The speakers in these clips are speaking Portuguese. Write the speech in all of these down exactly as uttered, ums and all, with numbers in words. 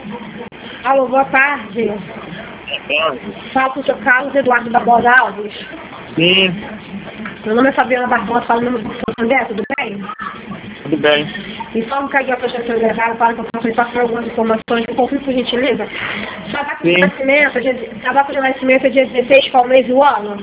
Alô, boa tarde. Fala com o seu Carlos Eduardo Barbosa Alves. Sim. Meu nome é Fabiana Barbosa, falo no nome do Santander, tudo bem? Tudo bem. Informo que aqui a projeção delegada para que eu possa passar algumas informações do conflito, por gentileza. Sua data de nascimento, a data de nascimento é dia dezesseis, qual mês e o ano?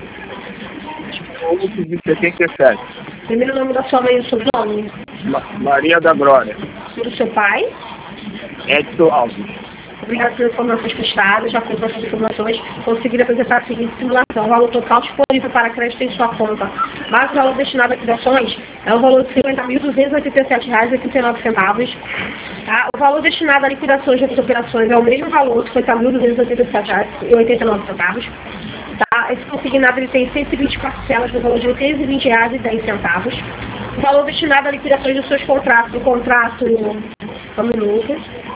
oito de setenta e sete. Primeiro nome da sua mãe e o sobrenome? Ma Maria da Glória. E do seu pai? Edson Alves. Obrigado pelas informações prestadas. Já com essas informações, consegui apresentar a seguinte simulação. O valor total disponível para crédito em sua conta, mais o valor destinado a liquidações, é o valor de cinquenta mil duzentos e oitenta e sete reais e oitenta e nove centavos. Tá? O valor destinado a liquidações de outras operações é o mesmo valor, cinquenta mil duzentos e oitenta e sete reais e oitenta e nove centavos. Tá? Esse consignado ele tem cento e vinte parcelas no valor de oitocentos e vinte reais e dez centavos. O valor destinado a liquidações dos seus contratos, o contrato, um minuto.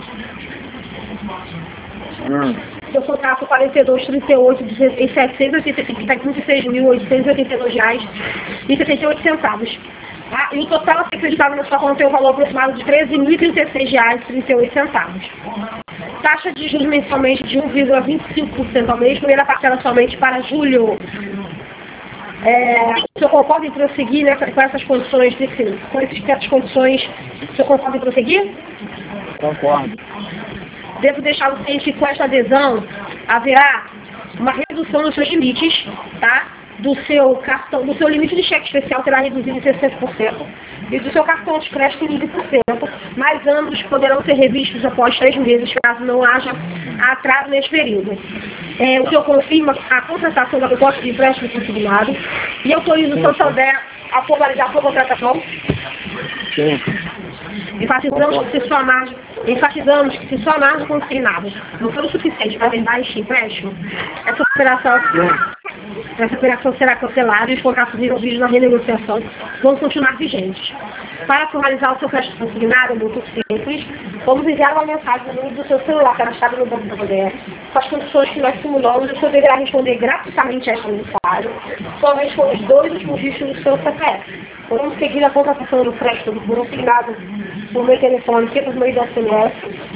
Hum. Seu contrato quarenta e dois, trinta e oito, dezesseis, setecentos e oitenta e cinco, está trinta e seis mil oitocentos e oitenta e dois reais e setenta e oito centavos. Ah, e o total a ser acreditado na sua conta tem um valor aproximado de treze mil e trinta e seis reais e trinta e oito centavos. Taxa de juros mensalmente de um vírgula vinte e cinco por cento ao mês, primeira parcela somente para julho. É, o senhor concorda em prosseguir, né, com essas condições, desse, com essas condições, o senhor concorda em prosseguir? Concordo. Devo deixar o ciente que com esta adesão haverá uma redução nos seus limites, tá? Do seu cartão, do seu limite de cheque especial terá reduzido em sessenta por cento e do seu cartão de crédito em vinte por cento, mas ambos poderão ser revistos após três meses, caso não haja atraso nesse período. É, o senhor confirma a contratação da proposta de empréstimo consignado e autoriza o Santander a formalizar a sua contratação? Sim. Enfatizamos que se sua margem, enfatizamos que se sua margem consignada não for o suficiente para vendar este empréstimo, essa operação, essa operação será cancelada e os contratos envolvidos na renegociação vão continuar vigentes. Para formalizar o seu crédito consignado é muito simples. Vamos enviar uma mensagem no número do seu celular cadastrado no Banco da Mulher, com as condições que nós simulamos. O senhor deverá responder gratuitamente a esta mensagem, somente com os dois últimos dígitos do seu C P F. Podemos seguir a contratação do crédito do consignado por meio telefone, que por meio da S M S.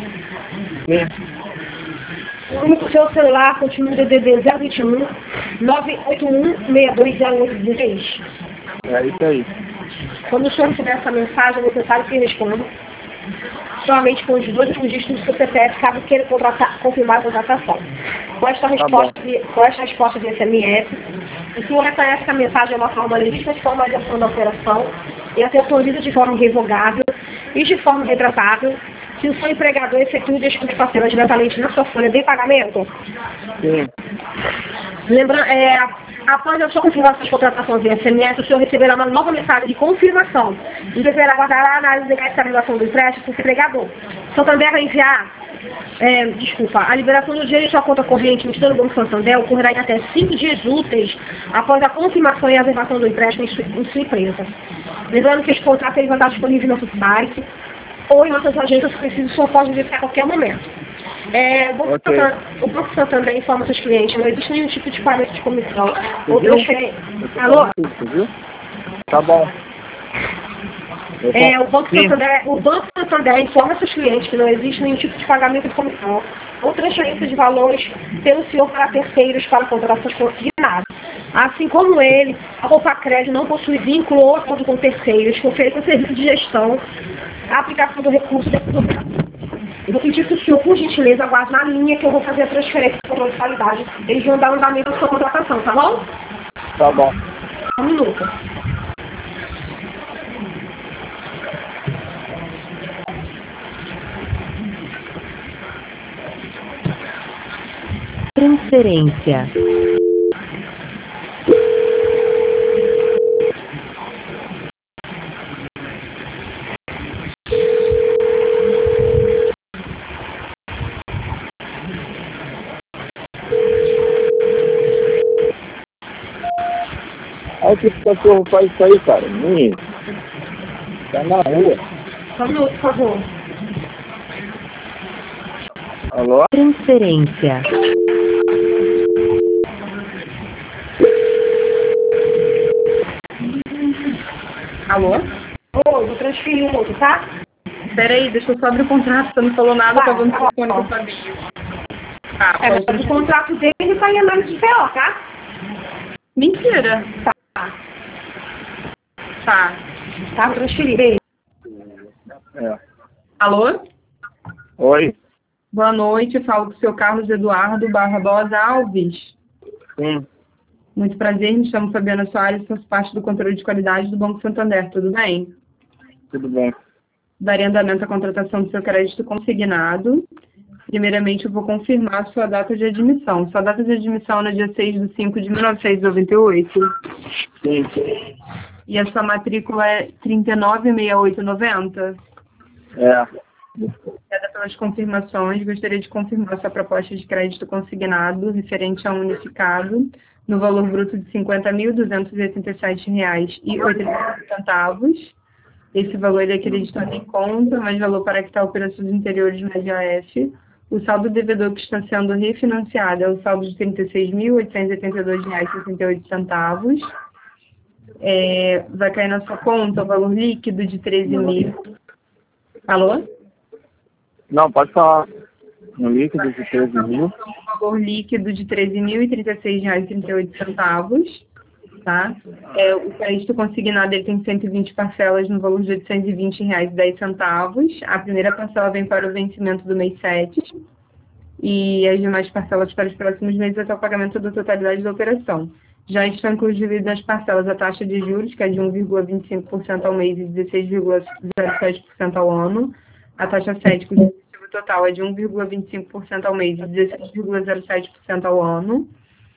O número do seu celular continua o D D D zero vinte e um, nove oito um, seis dois zero oito um três. É isso aí. Quando o senhor receber essa mensagem, é necessário que responda somente com os dois últimos dígitos do seu C P F, caso queira contratar, confirmar a contratação. Com esta resposta, de, com esta resposta de S M S, o senhor reconhece que a mensagem é uma forma legítima de formalização da operação e a ser autoriza de forma revogável e de forma retratável se o seu empregador efetua o destino de parcela diretamente na sua folha de pagamento. Sim. Lembrando, é, após a sua confirmação de contratação via S M S, o senhor receberá uma nova mensagem de confirmação e deverá aguardar a análise de estabilização do empréstimo do empregador. Santander vai enviar, é, desculpa, a liberação do dinheiro em sua conta corrente no Estado do Banco Santander ocorrerá em até cinco dias úteis após a confirmação e a reservação do empréstimo em sua, em sua empresa. Lembrando que este contrato ele vai estar disponível no nosso site ou em nossas agências, se preciso, o senhor pode verificar a qualquer momento. É, o, Banco Okay. Santander, o Banco Santander informa seus clientes, não existe nenhum tipo de pagamento de comissão ou transferência. Alô? Viu? Tá bom. É, o, Banco Santander, o Banco Santander informa seus clientes que não existe nenhum tipo de pagamento de comissão ou transferência de valores pelo senhor para terceiros para contratações consignadas. Assim como ele, a Roupa Crédito não possui vínculo ou acordo com terceiros que ofereçam serviço de gestão, a aplicação do recurso da operação. Eu vou pedir que o senhor, por gentileza, aguarde na linha que eu vou fazer a transferência de controle de qualidade. Eles vão dar um andamento à sua contratação, tá bom? Tá bom. Um minuto. Transferência. Olha que esse cachorro faz isso aí, cara. Menino. Tá na rua. Só um minuto, por favor. Alô? Transferência. Alô? Oi, vou transferir um outro, tá? Peraí, deixa eu só abrir o contrato, você não falou nada, Tá. tava no telefone com o Fabinho. Tá, É, pode... mas o contrato dele tá em análise de P O, tá? Mentira. Tá. Tá. Tá, transferido. É. Alô? Oi? Boa noite, falo com o seu Carlos Eduardo Barbosa Alves. Sim, Muito prazer, me chamo Fabiana Soares, faço parte do controle de qualidade do Banco Santander, tudo bem? tudo bem. Darei andamento à contratação do seu crédito consignado. Primeiramente, eu vou confirmar sua data de admissão. Sua data de admissão é no dia seis de cinco de mil novecentos e noventa e oito. Sim, E a sua matrícula é trinta e nove sessenta e oito noventa. é. Obrigada pelas confirmações. Gostaria de confirmar sua proposta de crédito consignado referente a um unificado no valor bruto de cinquenta mil duzentos e oitenta e sete reais e oitenta e cinco centavos. Esse valor ele é acreditado em conta, mais valor para quitar operações interiores na G A F. O saldo devedor que está sendo refinanciado é o saldo de trinta e seis mil oitocentos e oitenta e dois reais e sessenta e oito centavos. É, vai cair na sua conta o valor líquido de treze mil. Alô? Não, pode falar. No líquido de treze mil. O valor líquido de treze mil e trinta e seis reais e trinta e oito centavos. Tá? É, o crédito consignado ele tem cento e vinte parcelas no valor de oitocentos e vinte reais e dez centavos. A primeira parcela vem para o vencimento do mês sete e as demais parcelas para os próximos meses até o pagamento da totalidade da operação. Já estão incluídas nas parcelas a taxa de juros, que é de um vírgula vinte e cinco por cento ao mês e dezesseis vírgula zero sete por cento ao ano. A taxa sete, cujo objetivo total é de um vírgula vinte e cinco por cento ao mês e dezesseis vírgula zero sete por cento ao ano.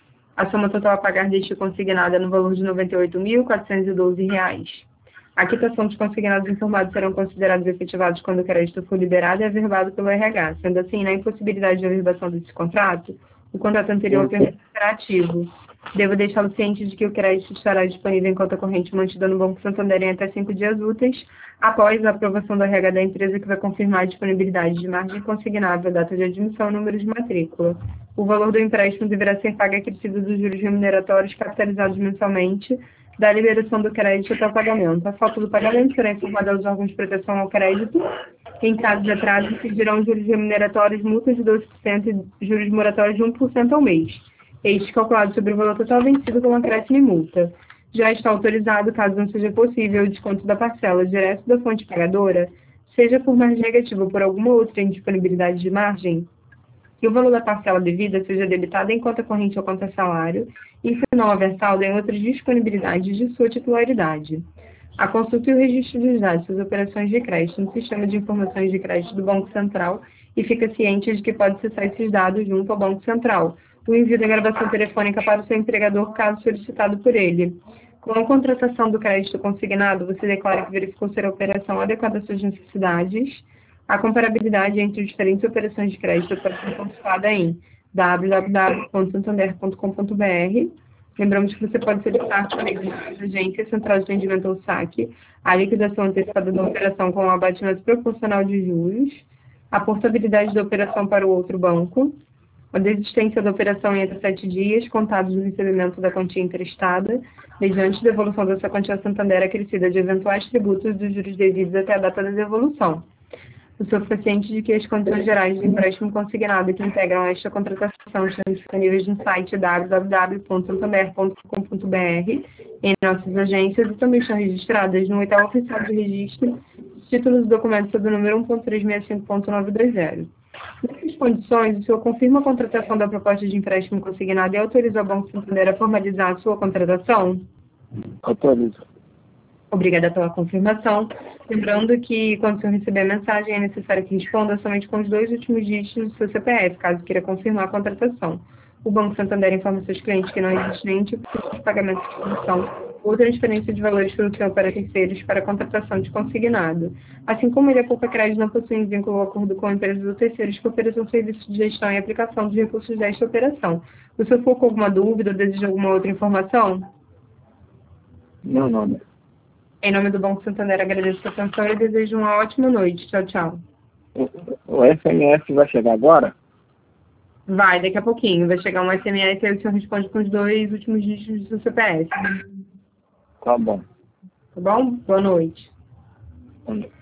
A soma total a pagar deste consignado é no valor de noventa e oito mil quatrocentos e doze reais. A quitação dos consignados informados serão considerados efetivados quando o crédito for liberado e averbado pelo R H. Sendo assim, na impossibilidade de averbação desse contrato, o contrato anterior permanecerá ativo. Devo deixá-lo ciente de que o crédito estará disponível em conta corrente mantida no Banco Santander em até cinco dias úteis, após a aprovação do R H da empresa, que vai confirmar a disponibilidade de margem consignável, data de admissão e número de matrícula. O valor do empréstimo deverá ser pago acrescido dos juros remuneratórios capitalizados mensalmente da liberação do crédito até o pagamento. A falta do pagamento será informada aos órgãos de proteção ao crédito. Em caso de atraso, incidirão juros remuneratórios, multas de doze por cento e juros moratórios de um por cento ao mês. Este calculado sobre o valor total vencido com acréscimo e multa. Já está autorizado, caso não seja possível, o desconto da parcela direto da fonte pagadora, seja por margem negativa ou por alguma outra indisponibilidade de margem, que o valor da parcela devida seja debitado em conta corrente ou conta salário, e se não houver saldo em outras disponibilidades de sua titularidade. A consulta e o registro dos dados das operações de crédito no Sistema de Informações de Crédito do Banco Central e fica ciente de que pode acessar esses dados junto ao Banco Central. O envio da gravação telefônica para o seu empregador, caso solicitado por ele. Com a contratação do crédito consignado, você declara que verificou ser a operação adequada às suas necessidades. A comparabilidade entre diferentes operações de crédito pode ser consultada em w w w ponto santander ponto com ponto b r. Lembramos que você pode solicitar por meio de agência, central de atendimento ao saque, a liquidação antecipada da operação com um abatimento proporcional de juros, a portabilidade da operação para o outro banco, a desistência da operação em até sete dias, contados do recebimento da quantia emprestada, mediante devolução dessa quantia Santander acrescida de eventuais tributos dos juros devidos até a data da devolução. O senhor fica ciente de que as condições gerais de empréstimo consignado que integram esta contratação estão disponíveis no site w w w ponto santander ponto com ponto b r, em nossas agências, e também estão registradas no edital oficial de registro, títulos e documentos sob o número um ponto trezentos e sessenta e cinco ponto novecentos e vinte. Nessas condições, o senhor confirma a contratação da proposta de empréstimo consignado e autoriza o Banco Santander a formalizar a sua contratação? Autorizo. Obrigada pela confirmação. Lembrando que, quando o senhor receber a mensagem, é necessário que responda somente com os dois últimos dígitos do seu C P F, caso queira confirmar a contratação. O Banco Santander informa seus clientes que não existe nenhum tipo de pagamento de comissão ou transferência de valores pelo senhor para terceiros para a contratação de consignado. Assim como ele, a Poupa Crédito não possui vínculo ou acordo com empresas ou terceiros que ofereçam serviço de gestão e aplicação dos recursos desta operação. O senhor ficou com alguma dúvida ou deseja alguma outra informação? Não, não, não. Em nome do Banco Santander, agradeço a sua atenção e desejo uma ótima noite. Tchau, tchau. O S M S vai chegar agora? Vai, daqui a pouquinho. Vai chegar um S M S e aí o senhor responde com os dois últimos dígitos do seu C P F. Tá bom. Tá bom? Boa noite. Boa noite.